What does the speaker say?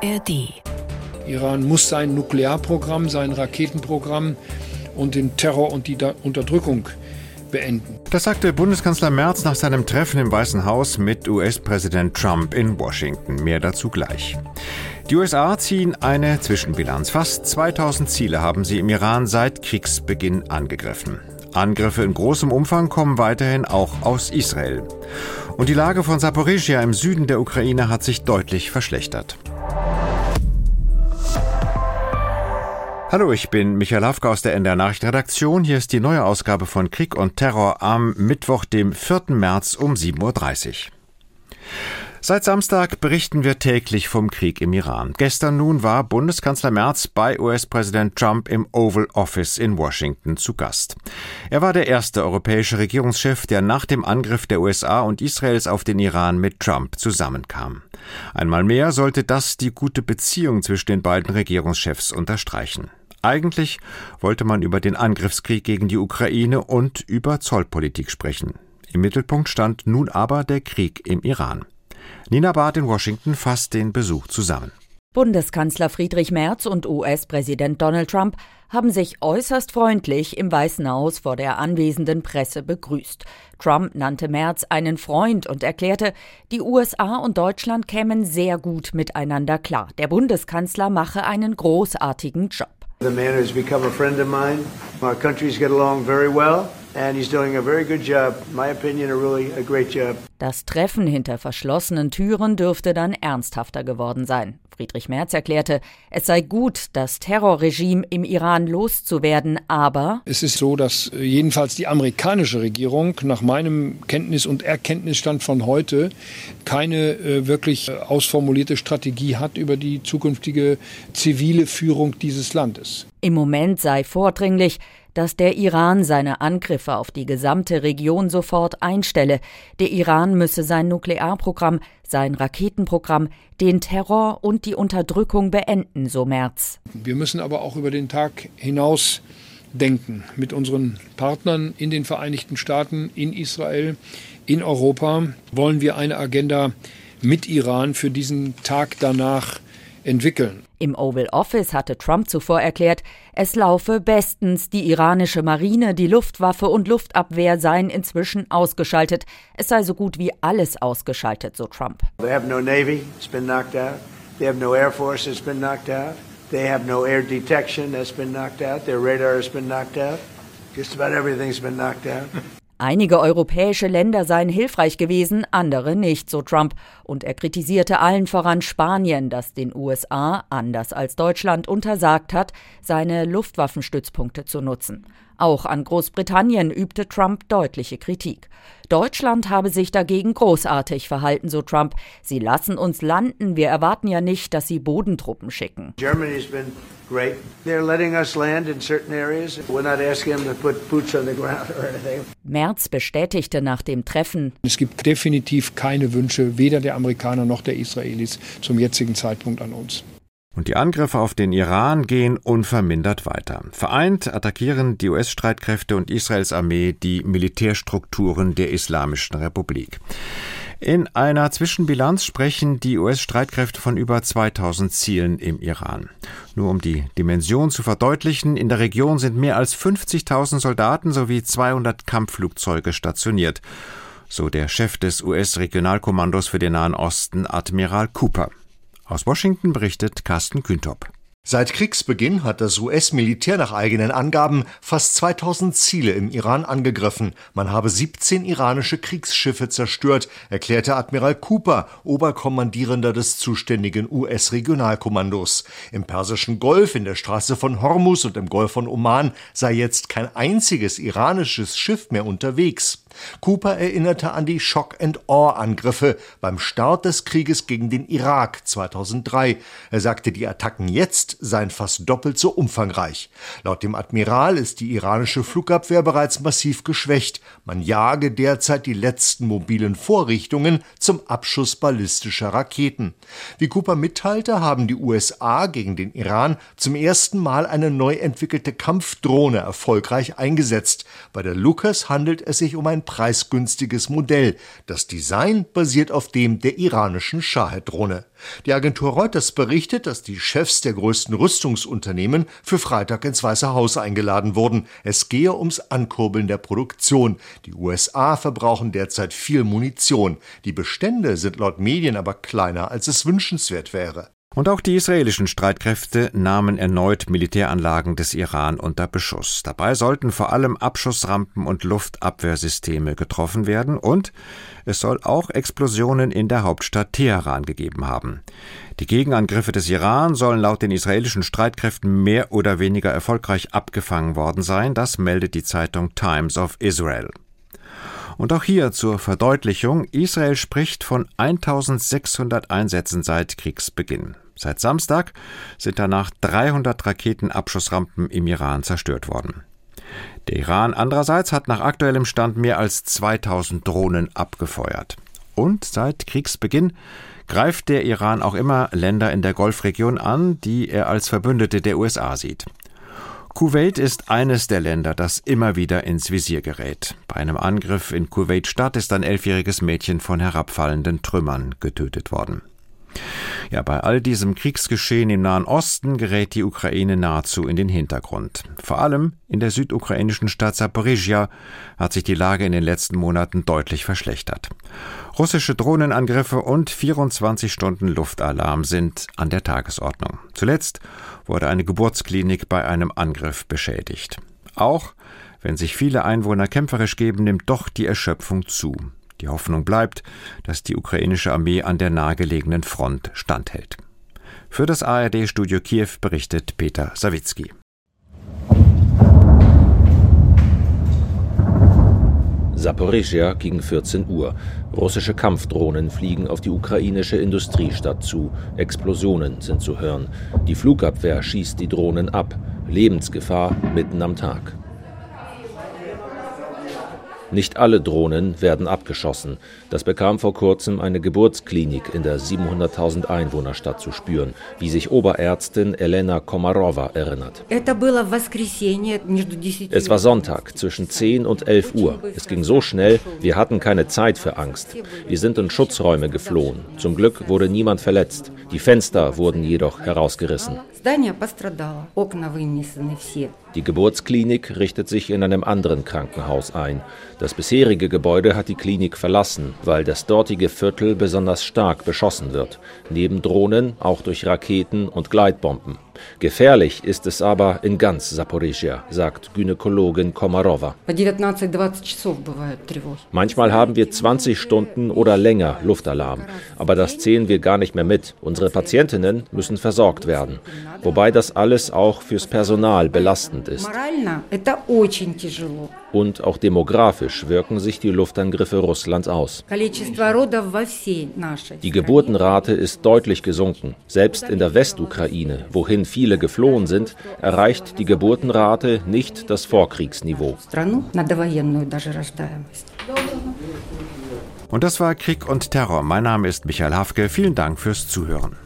ARD. Iran muss sein Nuklearprogramm, sein Raketenprogramm und den Terror und die Unterdrückung beenden. Das sagte Bundeskanzler Merz nach seinem Treffen im Weißen Haus mit US-Präsident Trump in Washington. Mehr dazu gleich. Die USA ziehen eine Zwischenbilanz. Fast 2000 Ziele haben sie im Iran seit Kriegsbeginn angegriffen. Angriffe in großem Umfang kommen weiterhin auch aus Israel. Und die Lage von Saporischschja im Süden der Ukraine hat sich deutlich verschlechtert. Hallo, ich bin Michael Hafke aus der NDR Nachrichtenredaktion. Hier ist die neue Ausgabe von Krieg und Terror am Mittwoch, dem 4. März um 7.30 Uhr. Seit Samstag berichten wir täglich vom Krieg im Iran. Gestern nun war Bundeskanzler Merz bei US-Präsident Trump im Oval Office in Washington zu Gast. Er war der erste europäische Regierungschef, der nach dem Angriff der USA und Israels auf den Iran mit Trump zusammenkam. Einmal mehr sollte das die gute Beziehung zwischen den beiden Regierungschefs unterstreichen. Eigentlich wollte man über den Angriffskrieg gegen die Ukraine und über Zollpolitik sprechen. Im Mittelpunkt stand nun aber der Krieg im Iran. Nina Barth in Washington fasst den Besuch zusammen. Bundeskanzler Friedrich Merz und US-Präsident Donald Trump haben sich äußerst freundlich im Weißen Haus vor der anwesenden Presse begrüßt. Trump nannte Merz einen Freund und erklärte, die USA und Deutschland kämen sehr gut miteinander klar. Der Bundeskanzler mache einen großartigen Job. The man has become a friend of mine. Our countries get along very well. And he's doing a very good job. In my opinion, a great job. Das Treffen hinter verschlossenen Türen dürfte dann ernsthafter geworden sein. Friedrich Merz erklärte, es sei gut, das Terrorregime im Iran loszuwerden, aber es ist so, dass jedenfalls die amerikanische Regierung nach meinem Kenntnis- und Erkenntnisstand von heute keine wirklich ausformulierte Strategie hat über die zukünftige zivile Führung dieses Landes. Im Moment sei vordringlich, dass der Iran seine Angriffe auf die gesamte Region sofort einstelle. Der Iran müsse sein Nuklearprogramm, sein Raketenprogramm, den Terror und die Unterdrückung beenden, so Merz. Wir müssen aber auch über den Tag hinaus denken mit unseren Partnern in den Vereinigten Staaten, in Israel, in Europa. Wollen wir eine Agenda mit Iran für diesen Tag danach entwickeln. Im Oval Office hatte Trump zuvor erklärt, es laufe bestens, die iranische Marine, die Luftwaffe und Luftabwehr seien inzwischen ausgeschaltet. Es sei so gut wie alles ausgeschaltet, so Trump. They have no Navy, it's been knocked out. They have no Air Force, it's been knocked out. They have no air detection, that's been knocked out. Their radar has been knocked out. Just about everything's been knocked out. Einige europäische Länder seien hilfreich gewesen, andere nicht, so Trump. Und er kritisierte allen voran Spanien, das den USA, anders als Deutschland, untersagt hat, seine Luftwaffenstützpunkte zu nutzen. Auch an Großbritannien übte Trump deutliche Kritik. Deutschland habe sich dagegen großartig verhalten, so Trump. Sie lassen uns landen, wir erwarten ja nicht, dass sie Bodentruppen schicken. Germany's been great. They're letting us land in certain areas. We're not asking them to put boots on the ground or anything. Merz bestätigte nach dem Treffen: Es gibt definitiv keine Wünsche, weder der Amerikaner noch der Israelis zum jetzigen Zeitpunkt an uns. Und die Angriffe auf den Iran gehen unvermindert weiter. Vereint attackieren die US-Streitkräfte und Israels Armee die Militärstrukturen der Islamischen Republik. In einer Zwischenbilanz sprechen die US-Streitkräfte von über 2000 Zielen im Iran. Nur um die Dimension zu verdeutlichen, in der Region sind mehr als 50.000 Soldaten sowie 200 Kampfflugzeuge stationiert, so der Chef des US-Regionalkommandos für den Nahen Osten, Admiral Cooper. Aus Washington berichtet Carsten Küntop. Seit Kriegsbeginn hat das US-Militär nach eigenen Angaben fast 2000 Ziele im Iran angegriffen. Man habe 17 iranische Kriegsschiffe zerstört, erklärte Admiral Cooper, Oberkommandierender des zuständigen US-Regionalkommandos. Im Persischen Golf, in der Straße von Hormuz und im Golf von Oman sei jetzt kein einziges iranisches Schiff mehr unterwegs. Cooper erinnerte an die Shock-and-Awe-Angriffe beim Start des Krieges gegen den Irak 2003. Er sagte, die Attacken jetzt seien fast doppelt so umfangreich. Laut dem Admiral ist die iranische Flugabwehr bereits massiv geschwächt. Man jage derzeit die letzten mobilen Vorrichtungen zum Abschuss ballistischer Raketen. Wie Cooper mitteilte, haben die USA gegen den Iran zum ersten Mal eine neu entwickelte Kampfdrohne erfolgreich eingesetzt. Bei der Lucas handelt es sich um ein preisgünstiges Modell. Das Design basiert auf dem der iranischen Shahed-Drohne. Die Agentur Reuters berichtet, dass die Chefs der größten Rüstungsunternehmen für Freitag ins Weiße Haus eingeladen wurden. Es gehe ums Ankurbeln der Produktion. Die USA verbrauchen derzeit viel Munition. Die Bestände sind laut Medien aber kleiner, als es wünschenswert wäre. Und auch die israelischen Streitkräfte nahmen erneut Militäranlagen des Iran unter Beschuss. Dabei sollten vor allem Abschussrampen und Luftabwehrsysteme getroffen werden und es soll auch Explosionen in der Hauptstadt Teheran gegeben haben. Die Gegenangriffe des Iran sollen laut den israelischen Streitkräften mehr oder weniger erfolgreich abgefangen worden sein. Das meldet die Zeitung Times of Israel. Und auch hier zur Verdeutlichung, Israel spricht von 1600 Einsätzen seit Kriegsbeginn. Seit Samstag sind danach 300 Raketenabschussrampen im Iran zerstört worden. Der Iran andererseits hat nach aktuellem Stand mehr als 2000 Drohnen abgefeuert. Und seit Kriegsbeginn greift der Iran auch immer Länder in der Golfregion an, die er als Verbündete der USA sieht. Kuwait ist eines der Länder, das immer wieder ins Visier gerät. Bei einem Angriff in Kuwait-Stadt ist ein 11-jähriges Mädchen von herabfallenden Trümmern getötet worden. Ja, bei all diesem Kriegsgeschehen im Nahen Osten gerät die Ukraine nahezu in den Hintergrund. Vor allem in der südukrainischen Stadt Saporischschja hat sich die Lage in den letzten Monaten deutlich verschlechtert. Russische Drohnenangriffe und 24 Stunden Luftalarm sind an der Tagesordnung. Zuletzt wurde eine Geburtsklinik bei einem Angriff beschädigt. Auch wenn sich viele Einwohner kämpferisch geben, nimmt doch die Erschöpfung zu. Die Hoffnung bleibt, dass die ukrainische Armee an der nahegelegenen Front standhält. Für das ARD-Studio Kiew berichtet Peter Sawicki. Saporischschja gegen 14 Uhr. Russische Kampfdrohnen fliegen auf die ukrainische Industriestadt zu. Explosionen sind zu hören. Die Flugabwehr schießt die Drohnen ab. Lebensgefahr mitten am Tag. Nicht alle Drohnen werden abgeschossen. Das bekam vor kurzem eine Geburtsklinik in der 700.000 Einwohnerstadt zu spüren, wie sich Oberärztin Elena Komarova erinnert. Es war Sonntag zwischen 10 und 11 Uhr. Es ging so schnell, wir hatten keine Zeit für Angst. Wir sind in Schutzräume geflohen. Zum Glück wurde niemand verletzt. Die Fenster wurden jedoch herausgerissen. Die Geburtsklinik richtet sich in einem anderen Krankenhaus ein. Das bisherige Gebäude hat die Klinik verlassen, weil das dortige Viertel besonders stark beschossen wird. Neben Drohnen auch durch Raketen und Gleitbomben. Gefährlich ist es aber in ganz Saporischschja, sagt Gynäkologin Komarova. Manchmal haben wir 20 Stunden oder länger Luftalarm, aber das zählen wir gar nicht mehr mit. Unsere Patientinnen müssen versorgt werden, wobei das alles auch fürs Personal belastend ist. Und auch demografisch wirken sich die Luftangriffe Russlands aus. Die Geburtenrate ist deutlich gesunken. Selbst in der Westukraine, wohin viele geflohen sind, erreicht die Geburtenrate nicht das Vorkriegsniveau. Und das war Krieg und Terror. Mein Name ist Michael Hafke. Vielen Dank fürs Zuhören.